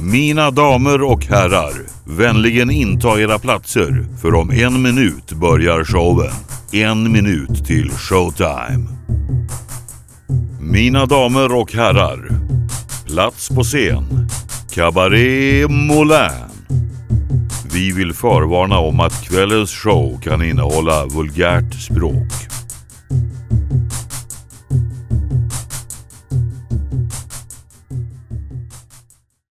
Mina damer och herrar, vänligen inta era platser, för om 1 minut börjar showen. 1 minut till showtime. Mina damer och herrar, plats på scen, Cabaret Moulin. Vi vill förvarna om att kvällens show kan innehålla vulgärt språk.